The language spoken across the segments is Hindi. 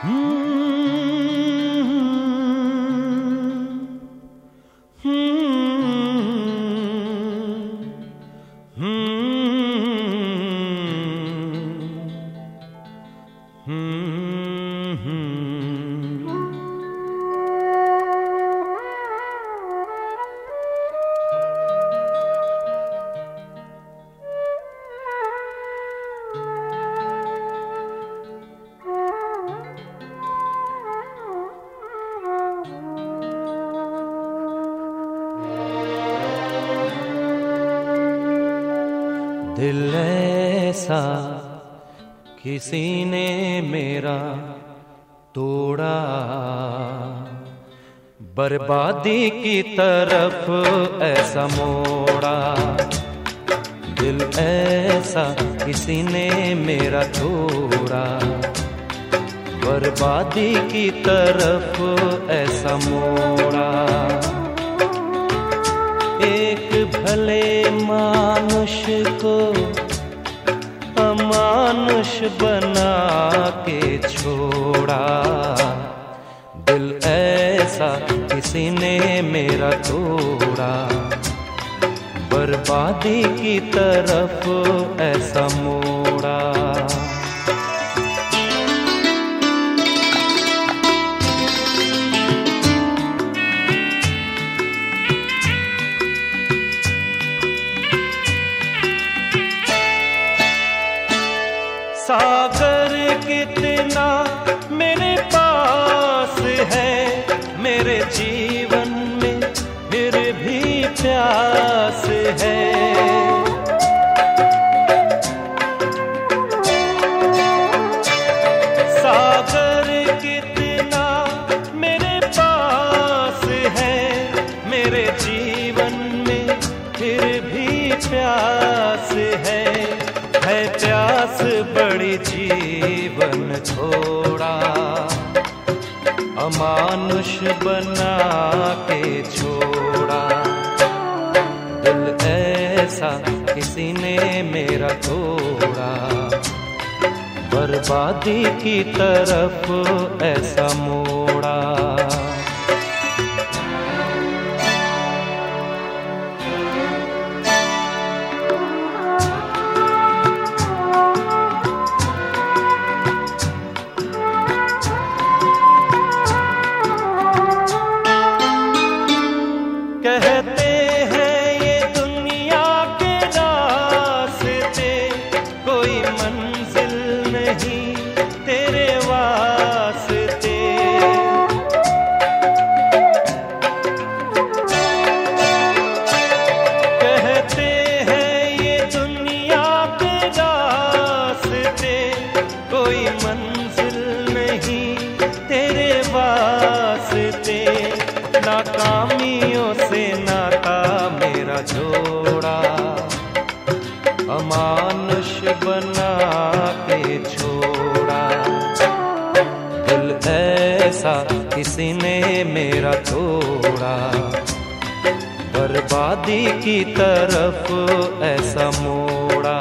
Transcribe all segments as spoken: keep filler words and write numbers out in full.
दिल ऐसा किसी ने मेरा तोड़ा, बर्बादी की तरफ ऐसा मोड़ा। दिल ऐसा किसी ने मेरा तोड़ा, बर्बादी की तरफ ऐसा मोड़ा। एक भले मानुष को अमानुष बना के छोड़ा। दिल ऐसा किसी ने मेरा तोड़ा, बर्बादी की तरफ ऐसा मोड़ा। सागर कितना मेरे पास है, मेरे जीवन में फिर भी प्यास है। सागर कितना मेरे पास है, मेरे जीवन में फिर भी प्यास है। है प्यास बड़ी जीवन छोड़ा, अमानुष बना के छोड़ा। दिल ऐसा किसी ने मेरा तोड़ा, बर्बादी की तरफ ऐसा मोड़ा। कहते हैं ये दुनिया के रास्ते, कोई मंजिल नहीं तेरे वास्ते। कहते हैं ये दुनिया के रास्ते, कोई मंजिल नहीं तेरे वास्ते। नाकामियों से नाता मेरा जोड़ा, अमानुष बना के छोड़ा। दिल ऐसा किसी ने मेरा तोड़ा, बर्बादी की तरफ ऐसा मोड़ा।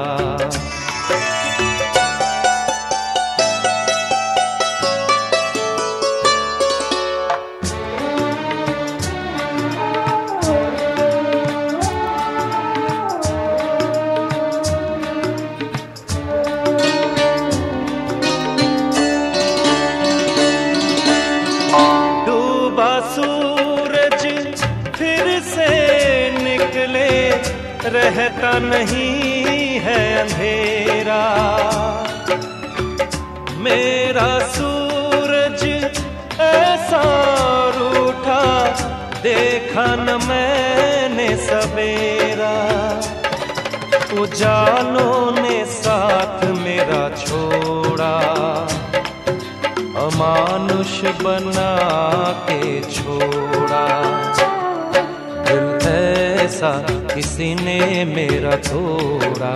सूरज फिर से निकले, रहता नहीं है अंधेरा। मेरा सूरज ऐसा रूठा, देखा न मैंने सवेरा। उजालों ने साथ मेरा छोड़ा, अमानुष बना के छोड़ा। दिल ऐसा किसी ने मेरा तोड़ा,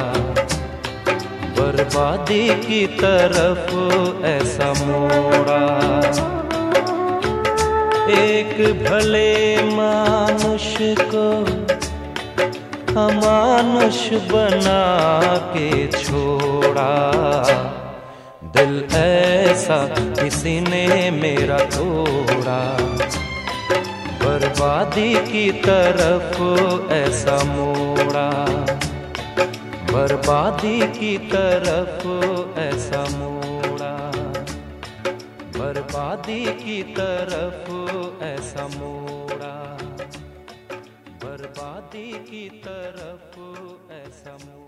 बर्बादी की तरफ ऐसा मोड़ा। एक भले मानुष को अमानुष बना के छोड़ा। दिल ऐसा किसी ने मेरा तोड़ा, बर्बादी की तरफ ऐसा मोड़ा, बर्बादी की तरफ ऐसा मोड़ा, बर्बादी की तरफ ऐसा मोड़ा, बर्बादी की तरफ ऐसा मोड़ा।